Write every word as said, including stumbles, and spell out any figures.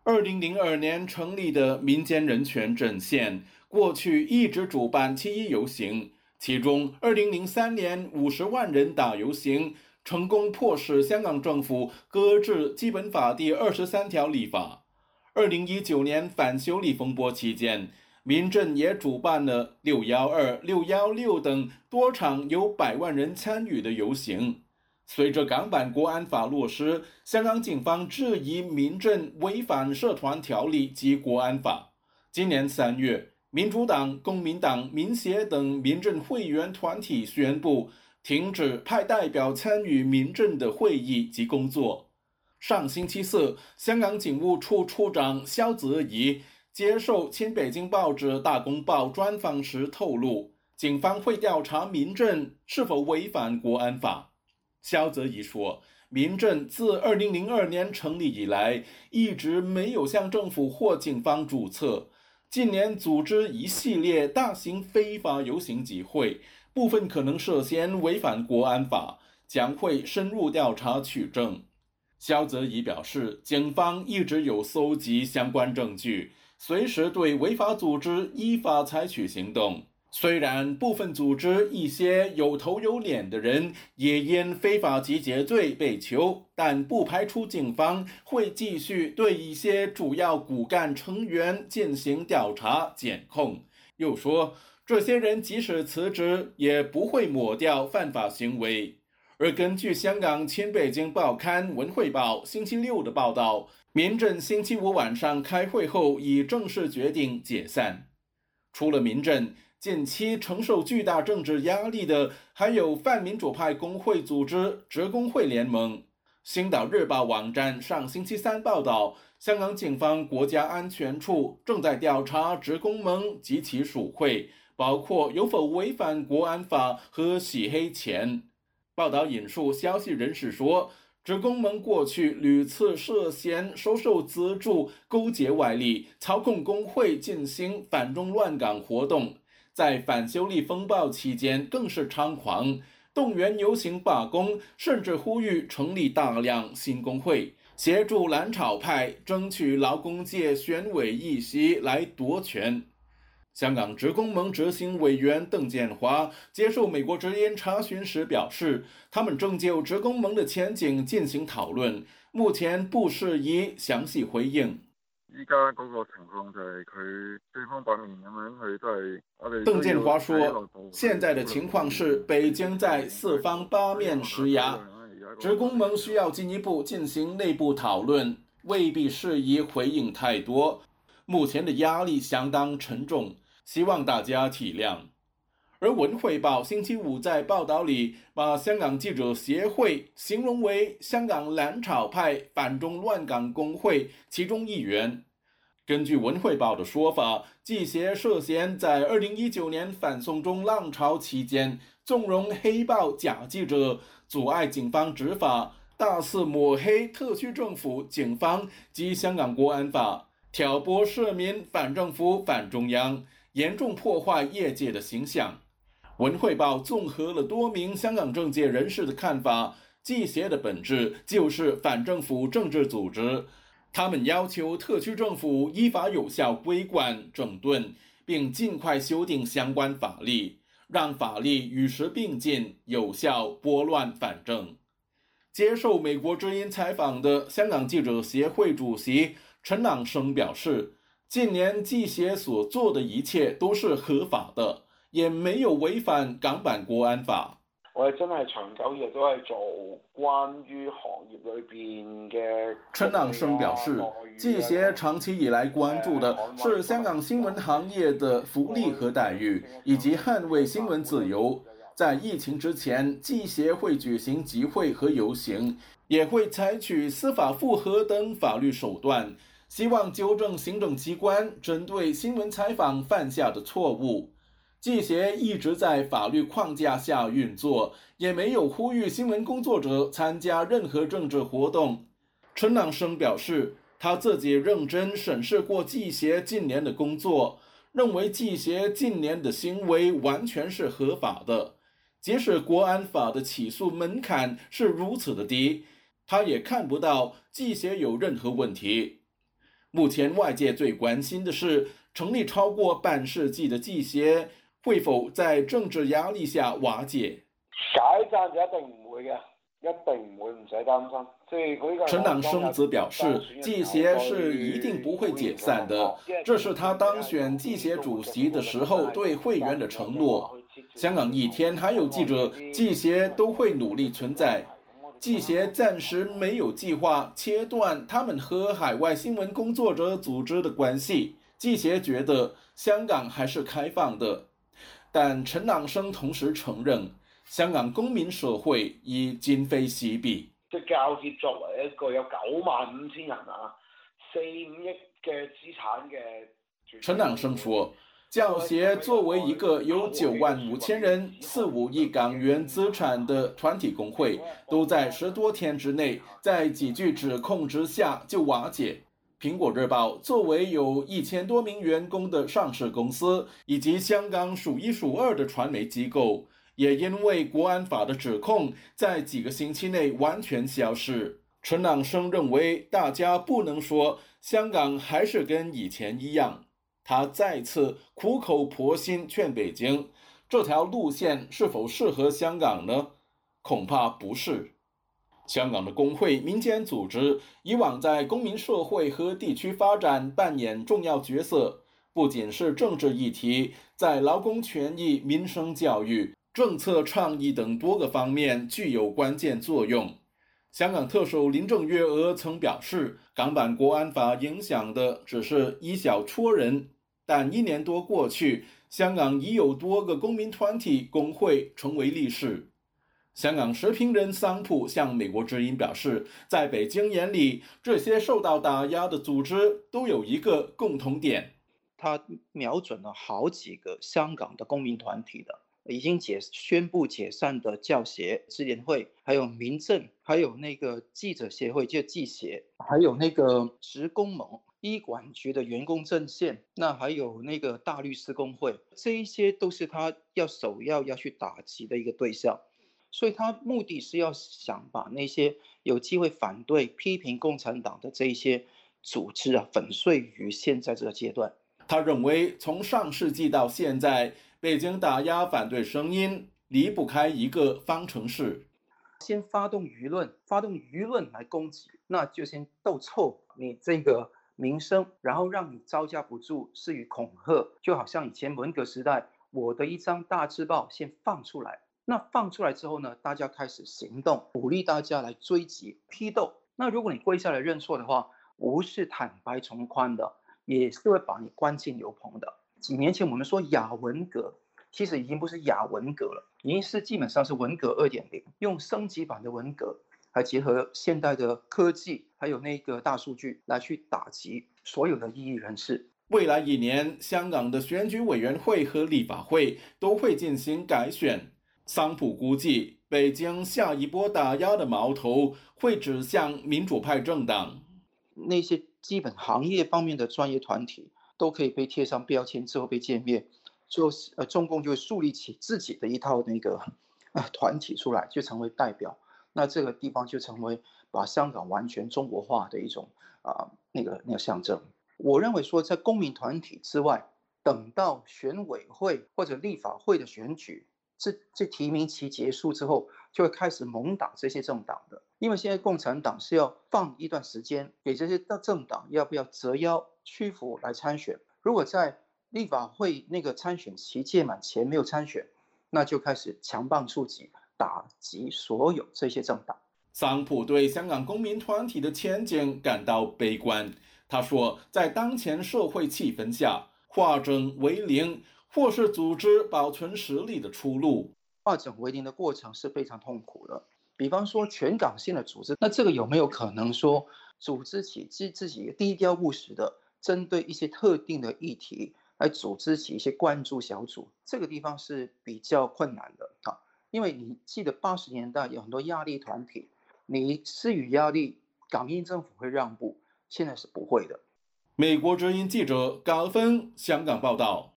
二零零二年成立的民间人权阵线，过去一直主办七一游行，其中二零零三年五十万人大游行，成功迫使香港政府搁置基本法第二十三条立法。二零一九年反修例风波期间，民阵也主办了六一二、六一六等多场有百万人参与的游行。随着港版国安法落实，香港警方质疑民阵违反社团条例及国安法。今年三月，民主党、公民党、民协等民阵会员团体宣布停止派代表参与民阵的会议及工作。上星期四，香港警务处处长萧泽颐接受亲北京报纸《大公报》专访时透露，警方会调查民阵是否违反国安法。萧泽颐说，民阵自二零零二年成立以来，一直没有向政府或警方注册。近年组织一系列大型非法游行集会，部分可能涉嫌违反国安法，将会深入调查取证。萧泽颐表示，警方一直有搜集相关证据，随时对违法组织依法采取行动。虽然部分组织一些有头有脸的人也因非法集结罪被囚，但不排除警方会继续对一些主要骨干成员进行调查检控。又说，这些人即使辞职，也不会抹掉犯法行为。而根据香港亲北京报刊《文汇报》星期六的报道，民阵星期五晚上开会后已正式决定解散。除了民阵，近期承受巨大政治压力的还有泛民主派工会组织职工会联盟。星岛日报网站上星期三报道，香港警方国家安全处正在调查职工盟及其属会，包括有否违反国安法和洗黑钱。报道引述消息人士说，职工盟过去屡次涉嫌收受资助、勾结外力、操控工会进行反中乱港活动，在反修例风暴期间更是猖狂，动员游行罢工，甚至呼吁成立大量新工会，协助蓝潮派争取劳工界选委议席来夺权。香港职工盟执行委员邓建华接受美国之音查询时表示，他们正就职工盟的前景進行討論，目前不適宜詳細回應。 依家嗰個情況就係佢四方八面咁樣，佢都係我哋。 鄧建華說，現在的情況是北京在四方八面施壓，職工盟需要進一步進行內部討論，未必適宜回應太多。目前的壓力相當沉重，希望大家體諒。而文匯報星期五在報道裡把香港記者協會形容為香港藍潮派反中亂港工會其中一員。根據文匯報的說法，記協涉嫌在二零一九年反送中浪潮期間縱容黑暴假記者，阻礙警方執法，大肆抹黑特區政府、警方及香港國安法，挑撥市民反政府、反中央，嚴重破壞業界的形象。文匯報綜合了多名香港政界人士的看法，記協的本質就是反政府政治組織，他們要求特區政府依法有效規管整頓，並盡快修訂相關法律，讓法律與時並進，有效撥亂反正。接受美國之音採訪的香港記者協會主席陳朗生表示，近年記協所做的一切都是合法的，也沒有違反港版國安法。 我哋真係長久以來都係做關於行業裏邊嘅。 陳朗生表示，記協長期以來關注的是香港新聞行業的福利和待遇，以及捍衛新聞自由。在疫情之前，記協會舉行集會和遊行，也會採取司法覆核等法律手段，希望糾正行政機關針對新聞採訪犯下的錯誤。記協一直在法律框架下運作，也沒有呼籲新聞工作者參加任何政治活動。陳朗生表示，他自己認真審視過記協近年的工作，認為記協近年的行為完全是合法的，即使國安法的起訴門檻是如此的低，他也看不到記協有任何問題。 目前外界最关心的是，成立超過半世紀的記協會否在政治壓力下瓦解？ 解散就一定唔會嘅，一定唔會，唔使擔心。即係嗰個陳朗生則表示，記協是一定不會解散的，這是他當選記協主席的時候對會員的承諾。香港一天還有記者，記協都會努力存在。記協暫時沒有計劃切斷他們和海外新聞工作者組織的關係。記協覺得香港還是開放的，但陳朗生同時承認，香港公民社會已今非昔比。 即係教協作為一個有九萬五千人啊，四五億嘅資產嘅。 陳朗生說，教協作為一個有九萬五千人、四五億港元資產的團體工會，都在十多天之內，在幾句指控之下就瓦解。蘋果日報作為有一千多名員工的上市公司，以及香港數一數二的傳媒機構，也因為國安法的指控，在幾個星期內完全消失。陳朗生認為，大家不能說香港還是跟以前一樣。他再次苦口婆心勸北京，這條路線是否適合香港呢？恐怕不是。香港的工會、民間組織以往在公民社會和地區發展扮演重要角色，不僅是政治議題，在勞工權益、民生教育、政策倡議等多個方面具有關鍵作用。香港特首林鄭月娥曾表示，港版國安法影響的只是一小撮人，但一年多過去，香港已有多個公民團體工會成為例示。香港時評人桑普向美國之音表示，在北京眼裡，這些受到打壓的組織都有一個共同點， 他瞄準了好幾個香港的公民團體的，已經解宣布解散的教協、支聯會，還有民政，還有那個記者協會，就記協，還有那個職工盟、醫管局的員工陣線，那還有那個大律師公會，這一些都是他要首要要去打擊的一個對象。所以他目的是要想把那些有機會反對、批評共產黨的這一些組織啊，粉碎於現在這個階段。 他認為，從上世紀到現在，北京打壓反對聲音離不開一個方程式： 先發動輿論，發動輿論來攻擊，那就先鬥臭你這個名聲，然後讓你招架不住，施予恐嚇，就好像以前文革時代，我的一張大字報先放出來。那放出來之後呢，大家開始行動，鼓勵大家來追擊、批鬥。那如果你跪下來認錯的話，不是坦白從寬的，也是會把你關進牛棚的。幾年前我們說亞文革，其實已經不是亞文革了，已經是基本上是文革二點零，用升級版的文革，還結合現代的科技，還有那個大數據來去打擊所有的異議人士。 未來一年，香港的選舉委員會和立法會都會進行改選。桑普估計，北京下一波打壓的矛頭會指向民主派政黨。 那些基本行業方面的專業團體都可以被貼上標籤之後被殲滅，就是呃中共就會樹立起自己的一套那個啊團體出來，就成為代表。那這個地方就成為把香港完全中國化的一種啊那個那個象徵。我認為說，在公民團體之外，等到選委會或者立法會的選舉。這這提名期結束之後，就會開始猛打這些政黨的，因為現在共產黨是要放一段時間，給這些政黨要不要折腰屈服來參選。如果在立法會那個參選期屆滿前沒有參選，那就開始強棒出擊，打擊所有這些政黨。 桑普對香港公民團體的前景感到悲觀。他說，在當前社會氣氛下，化整為零，或是組織保存實力的出路。 化整為零的過程是非常痛苦的。比方說全港性的組織，那這個有沒有可能說組織起自自己低調務實的，針對一些特定的議題來組織起一些關注小組？這個地方是比較困難的啊，因為你記得八十年代有很多壓力團體，你施予壓力，港英政府會讓步，現在是不會的。 美國之音記者高芬香港報道。